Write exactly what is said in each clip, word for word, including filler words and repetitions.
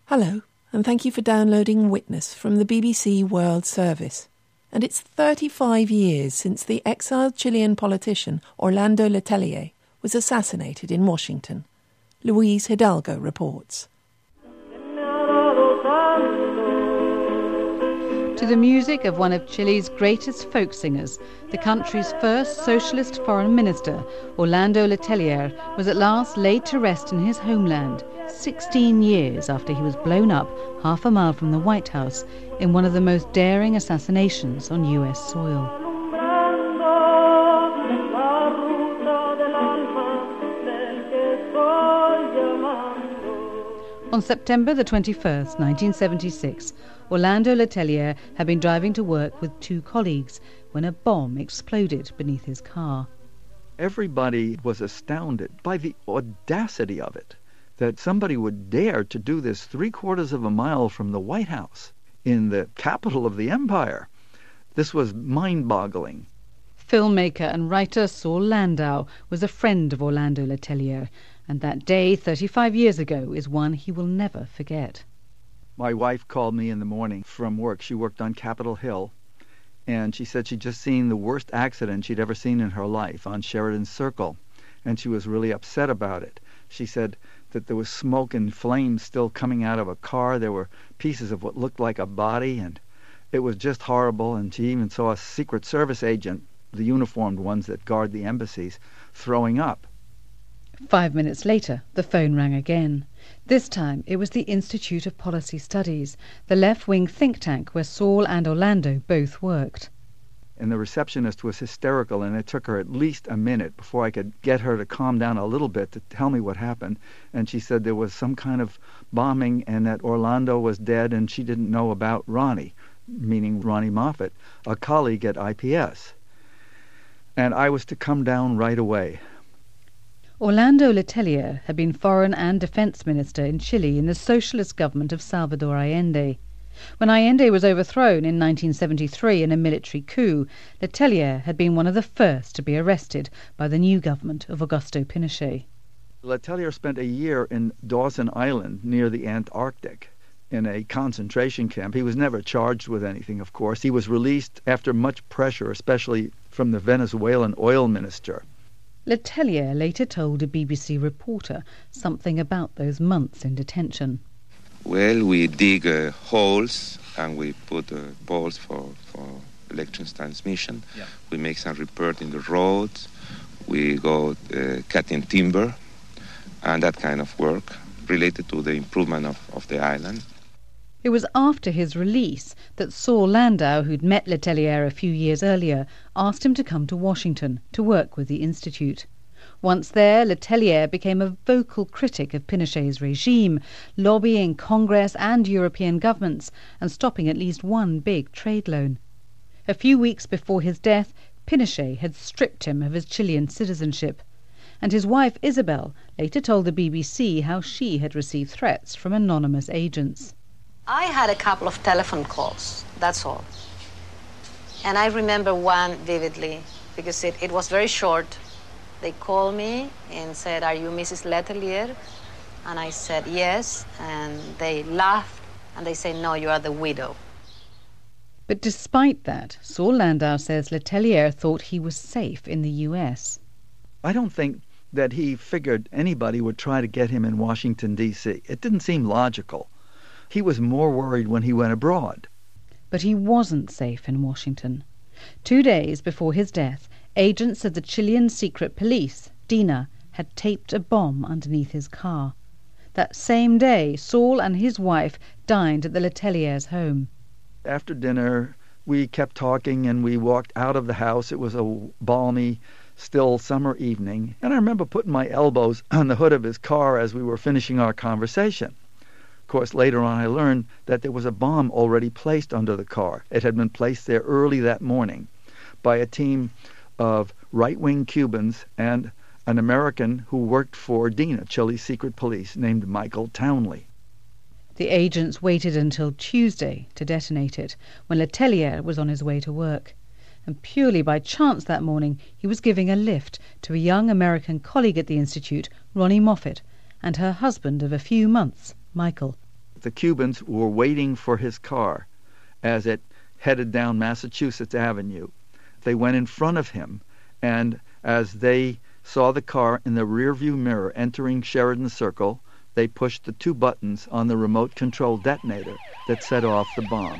Hello, and thank you for downloading Witness from the B B C World Service. And it's thirty-five years since the exiled Chilean politician Orlando Letelier was assassinated in Washington. Luis Hidalgo reports. To the music of one of Chile's greatest folk singers, the country's first socialist foreign minister, Orlando Letelier, was at last laid to rest in his homeland, sixteen years after he was blown up half a mile from the White House in one of the most daring assassinations on U S soil. On September the twenty-first, nineteen seventy-six, Orlando Letelier had been driving to work with two colleagues when a bomb exploded beneath his car. Everybody was astounded by the audacity of it, that somebody would dare to do this three quarters of a mile from the White House, in the capital of the empire. This was mind-boggling. Filmmaker and writer Saul Landau was a friend of Orlando Letelier, and that day, thirty-five years ago, is one he will never forget. My wife called me in the morning from work. She worked on Capitol Hill, and she said she'd just seen the worst accident she'd ever seen in her life on Sheridan Circle, and she was really upset about it. She said that there was smoke and flames still coming out of a car. There were pieces of what looked like a body, and it was just horrible. And she even saw a Secret Service agent, the uniformed ones that guard the embassies, throwing up. Five minutes later, the phone rang again. This time it was the Institute of Policy Studies, the left-wing think tank where Saul and Orlando both worked. And the receptionist was hysterical, and it took her at least a minute before I could get her to calm down a little bit to tell me what happened. And she said there was some kind of bombing and that Orlando was dead, and she didn't know about Ronnie, meaning Ronnie Moffat, a colleague at I P S. And I was to come down right away. Orlando Letelier had been Foreign and Defense Minister in Chile in the socialist government of Salvador Allende. When Allende was overthrown in nineteen seventy-three in a military coup, Letelier had been one of the first to be arrested by the new government of Augusto Pinochet. Letelier spent a year in Dawson Island near the Antarctic in a concentration camp. He was never charged with anything, of course. He was released after much pressure, especially from the Venezuelan oil minister. Letelier later told a B B C reporter something about those months in detention. Well, we dig uh, holes and we put uh, balls for, for electricity transmission. Yeah. We make some repair in the roads. We go uh, cutting timber and that kind of work related to the improvement of, of the island. It was after his release that Saul Landau, who'd met Letelier a few years earlier, asked him to come to Washington to work with the Institute. Once there, Letelier became a vocal critic of Pinochet's regime, lobbying Congress and European governments and stopping at least one big trade loan. A few weeks before his death, Pinochet had stripped him of his Chilean citizenship, and his wife Isabel later told the B B C how she had received threats from anonymous agents. I had a couple of telephone calls, that's all. And I remember one vividly because it, it was very short. They called me and said, "Are you Missus Letelier?" And I said, "Yes." And they laughed and they said, "No, you are the widow." But despite that, Saul Landau says Letelier thought he was safe in the U S. I don't think that he figured anybody would try to get him in Washington, D C It didn't seem logical. He was more worried when he went abroad. But he wasn't safe in Washington. Two days before his death, agents of the Chilean secret police, DINA, had taped a bomb underneath his car. That same day, Saul and his wife dined at the Letelier's home. After dinner, we kept talking and we walked out of the house. It was a balmy, still summer evening, and I remember putting my elbows on the hood of his car as we were finishing our conversation. Of course, later on I learned that there was a bomb already placed under the car. It had been placed there early that morning by a team of right-wing Cubans and an American who worked for DINA, Chile's secret police, named Michael Townley. The agents waited until Tuesday to detonate it, when Letelier was on his way to work. And purely by chance that morning, he was giving a lift to a young American colleague at the Institute, Ronnie Moffat, and her husband of a few months, Michael. the Cubans were waiting for his car as it headed down Massachusetts Avenue. They went in front of him, and as they saw the car in the rearview mirror entering Sheridan Circle, they pushed the two buttons on the remote control detonator that set off the bomb.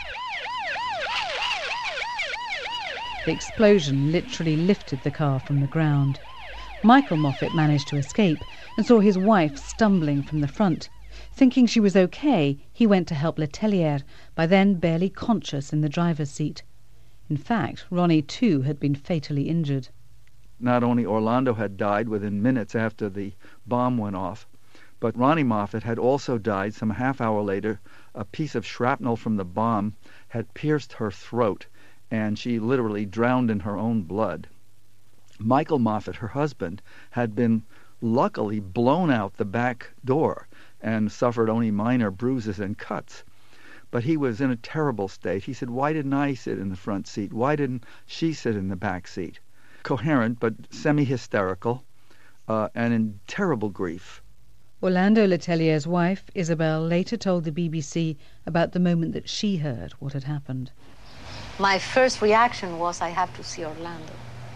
The explosion literally lifted the car from the ground. Michael Moffat managed to escape and saw his wife stumbling from the front. Thinking she was okay, he went to help Letelier, by then barely conscious in the driver's seat. In fact, Ronnie too had been fatally injured. Not only Orlando had died within minutes after the bomb went off, but Ronnie Moffat had also died some half hour later. A piece of shrapnel from the bomb had pierced her throat, and she literally drowned in her own blood. Michael Moffat, her husband, had been luckily blown out the back door and suffered only minor bruises and cuts. But he was in a terrible state. He said, "Why didn't I sit in the front seat? Why didn't she sit in the back seat?" Coherent, but semi-hysterical, uh, and in terrible grief. Orlando Letelier's wife, Isabel, later told the B B C about the moment that she heard what had happened. My first reaction was, I have to see Orlando.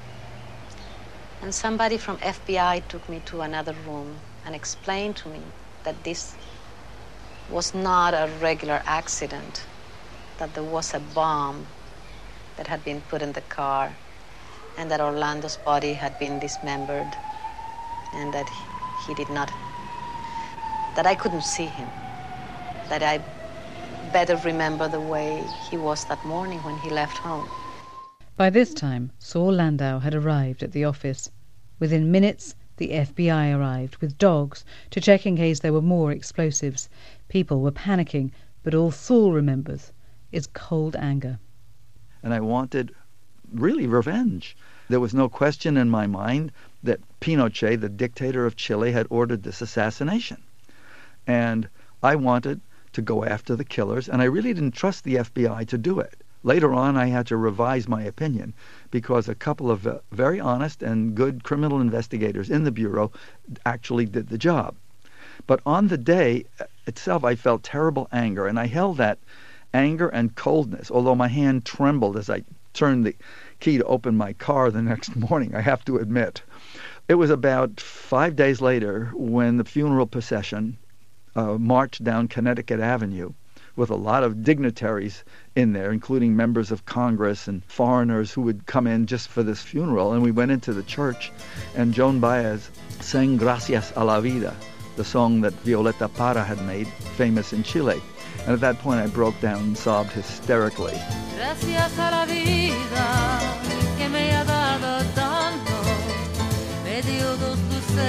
And somebody from F B I took me to another room and explained to me that this was not a regular accident, that there was a bomb that had been put in the car, and that Orlando's body had been dismembered, and that he, he did not, that I couldn't see him, that I better remember the way he was that morning when he left home. By this time, Saul Landau had arrived at the office. Within minutes, the F B I arrived with dogs to check in case there were more explosives. People were panicking, but all Saul remembers is cold anger. And I wanted really revenge. There was no question in my mind that Pinochet, the dictator of Chile, had ordered this assassination. And I wanted to go after the killers, and I really didn't trust the F B I to do it. Later on, I had to revise my opinion because a couple of uh, very honest and good criminal investigators in the Bureau actually did the job. But on the day itself, I felt terrible anger, and I held that anger and coldness, although my hand trembled as I turned the key to open my car the next morning, I have to admit. It was about five days later when the funeral procession uh, marched down Connecticut Avenue with a lot of dignitaries in there, including members of Congress and foreigners who would come in just for this funeral. And we went into the church, and Joan Baez sang Gracias a la Vida, the song that Violeta Parra had made famous in Chile. And at that point I broke down and sobbed hysterically. Gracias a la vida que me ha dado tanto, me dio dos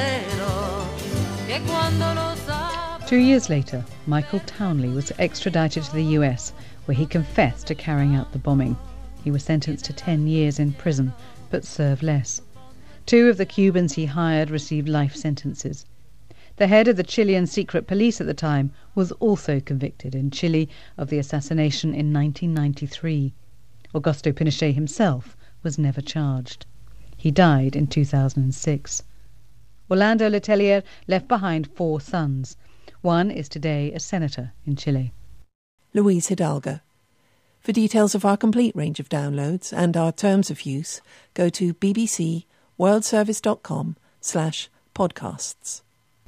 luceros que cuando los Two years later, Michael Townley was extradited to the U S, where he confessed to carrying out the bombing. He was sentenced to ten years in prison, but served less. Two of the Cubans he hired received life sentences. The head of the Chilean secret police at the time was also convicted in Chile of the assassination in nineteen ninety-three. Augusto Pinochet himself was never charged. He died in two thousand six. Orlando Letelier left behind four sons. One is today a senator in Chile. Luis Hidalgo. For details of our complete range of downloads and our terms of use, go to bbcworldservice.com slash podcasts.